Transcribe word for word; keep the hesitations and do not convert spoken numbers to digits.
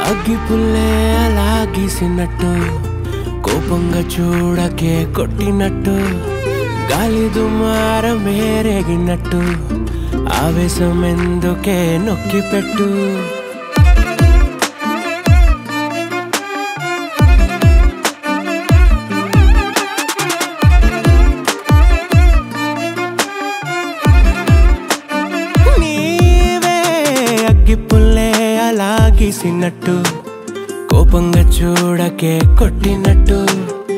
అగ్గిపుల్లే అలా గీసినట్టు కోపంగా చూడకే కొట్టినట్టు గాలి దుమార మేరేగినట్టు ఆవేశం ఎందుకే నొక్కి పెట్టు నీవే అగ్గిపుల్లే అలా గీసినట్టు కోపంగా చూడకే కొట్టినట్టు